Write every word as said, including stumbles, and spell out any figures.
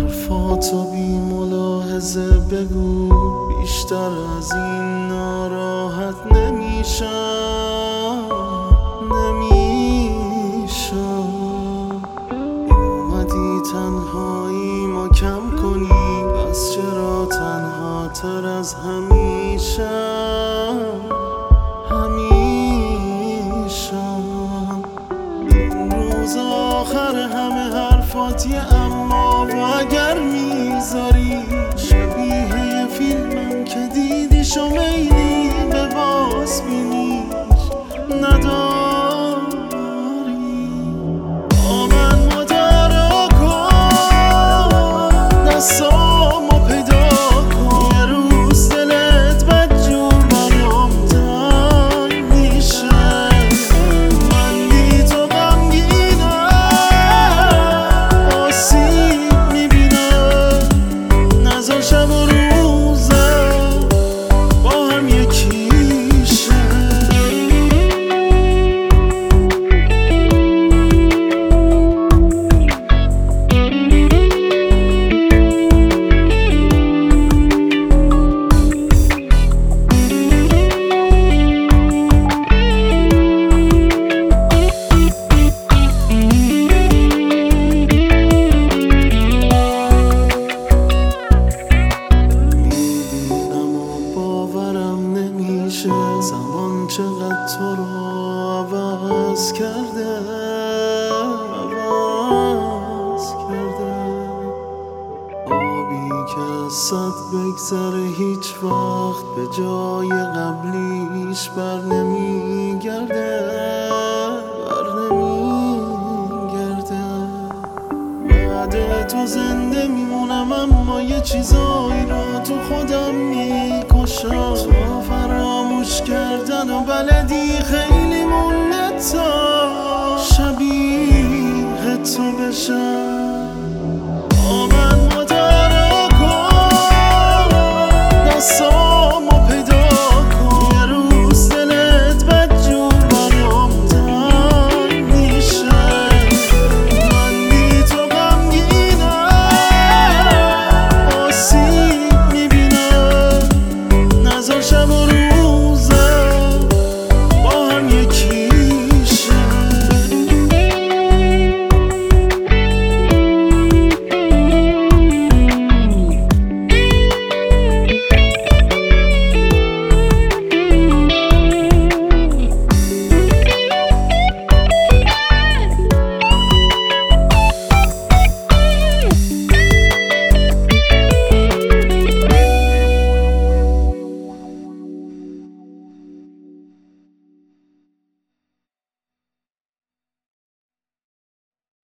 حرفاتو بی ملاحظه بگو، بیشتر از این ناراحت نمیشم نمیشم اومدی تنهایی ما کم کنی، پس چرا تنها تر از همیشه همیشم این روز آخر همه حرفاتی، اما و اگر میذاری شبیه فیلمم که دیدیش و میلی به باز بینیش نداری. با من مدارا کن، دستامو پیدا کن، یه روز دلت بدجور برام تنگ میشه. من بی تو غمگینم، آسیب میبینم، نذار شب و روزم با هم یکی شه. زمان چقدر تو رو عوض کرده عوض کرده آبی که از صد بگذره هیچ وقت به جای قبلیش بر نمیگرده بر نمیگرده بعد تو زنده میمونم، اما یه چیزایی رو تو خودم میکشم. تو فراموش کردن و بلدی خیلی مونده تا شبیه تو بشم.